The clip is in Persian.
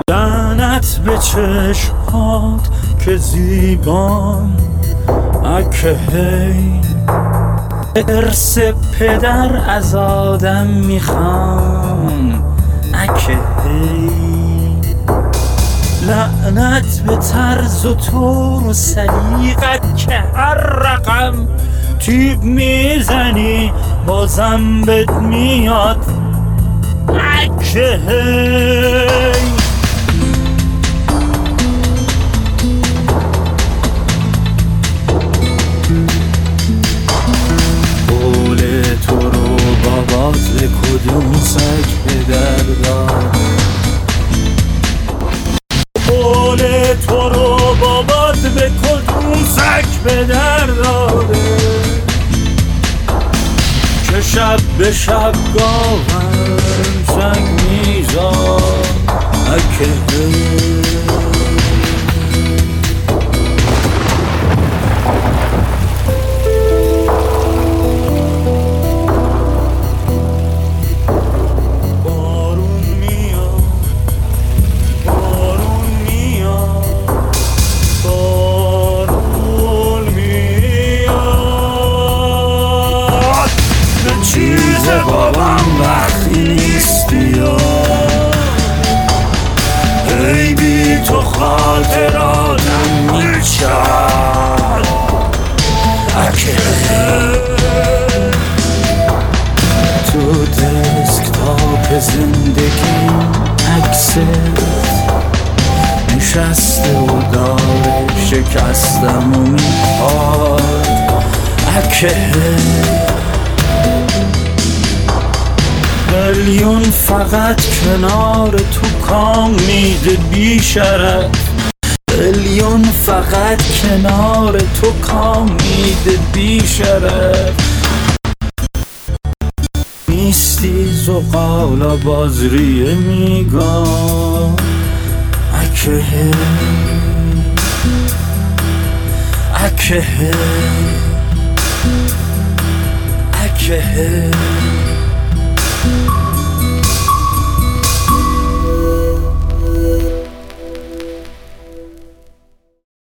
لعنت به چشمات که زیبان، اکه هی ارث پدر از آدم میخوان، اکه هی لعنت به طرز و طور و سلیقت که هر رقم تیب میزنی بازم بهت میاد، اکه هی قول تو رو بابات به کدوم سگ پدر داد، قول تو رو بابات به کدوم سگ پدر داده که شب به شب گاهم سنگ میزاد، اکه چیز بابام وقتی نیستی و ای بی تو خاطراتم میچرد، اکه تو دسکتاپ زندگی عکست نشسته و داره شکستم و میخواد، اکه میلیون فقط کنار تو کام میده بی شرف، میلیون فقط کنار تو کام میده بی شرف، نیستی زغالا بازریه میگم، اکه اکه اکه